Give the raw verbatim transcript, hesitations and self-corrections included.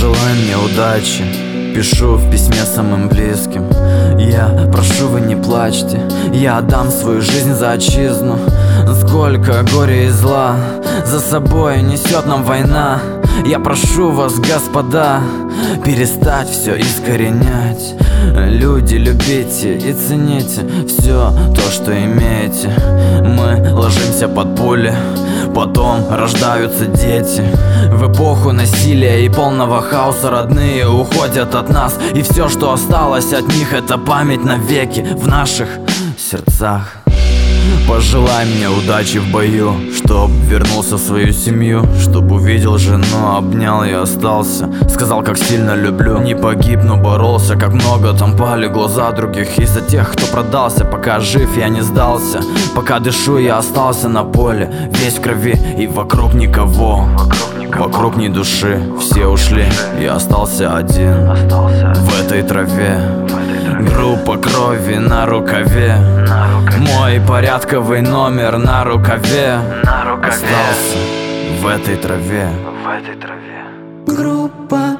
Пожелай мне удачи, пишу в письме самым близким. Я прошу, вы не плачьте, я отдам свою жизнь за отчизну. Сколько горя и зла за собой несет нам война. Я прошу вас, господа, перестать все искоренять. Люди, любите и цените все то, что имеете. Мы ложимся под пули, потом рождаются дети. В эпоху насилия и полного хаоса родные уходят от нас, и все, что осталось от них, это память навеки в наших сердцах. Пожелай мне удачи в бою, чтоб вернулся в свою семью, чтоб увидел жену, обнял и остался. Сказал, как сильно люблю, не погиб, но боролся. Как много там полегло за других, из-за тех, кто продался. Пока жив, я не сдался, пока дышу, я остался на поле. Весь в крови и вокруг никого, вокруг ни души. Все ушли, я остался один в этой траве. Группа крови на рукаве, мой порядковый номер на рукаве. Остался в этой траве. Группа